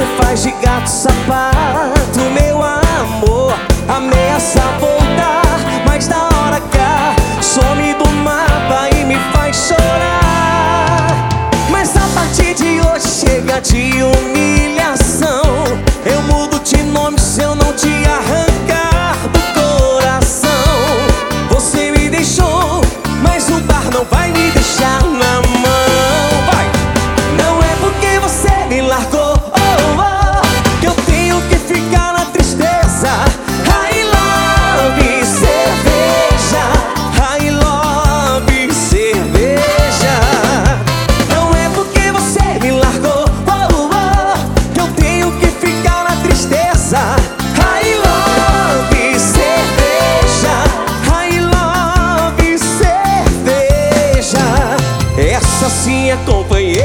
cê faz de gato sapato, meu amor. Ameaça voltar, mas na hora H some do mapa e me faz chorar. Mas a partir de hoje chega de humilhação. Eu mudo de nome se eu não te arrancar do coração. Você me deixou, mas o bar não vai me deixar na mão. Vai! Não é porque você me largou, que eu tenho que ficar na tristeza. I love cerveja, I love cerveja. Não é porque você me largou, que eu tenho que ficar na tristeza. I love cerveja, I love cerveja. Essa sim é companheira.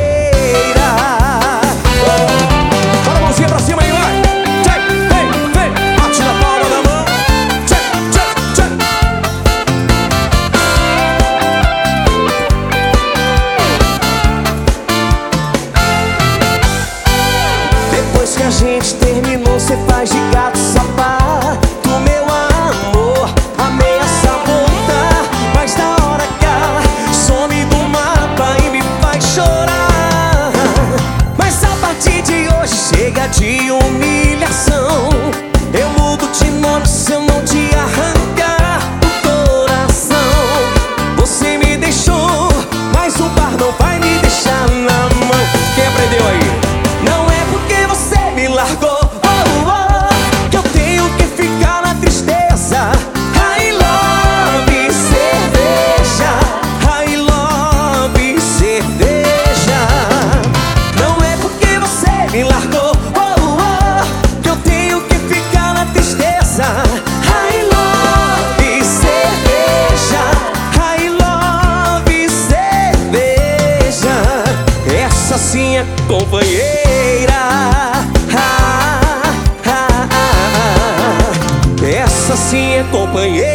Bora, mãozinha pra cima aí, vai! Tchau, vem, vem! Bate na palma da mão! Tchau, tchau, tchau! Depois que a gente terminou, cê faz de gato sapato, meu amor. Ameaça voltar, mas na hora H some do mapa e me faz chorar. Mas a partir de hoje chega de humilhação. Eu mudo de nome se eu não te arrancar do coração. Você me deixou, mas o bar não vai me deixar na mão. Quem aprendeu aí? Não é porque você me largou, que eu tenho que ficar na tristeza. I love cerveja, I love cerveja. Não é porque você me largou, que eu tenho que ficar na tristeza. I love cerveja, I love cerveja. Essa sim é companheira. Essa sim é companheira.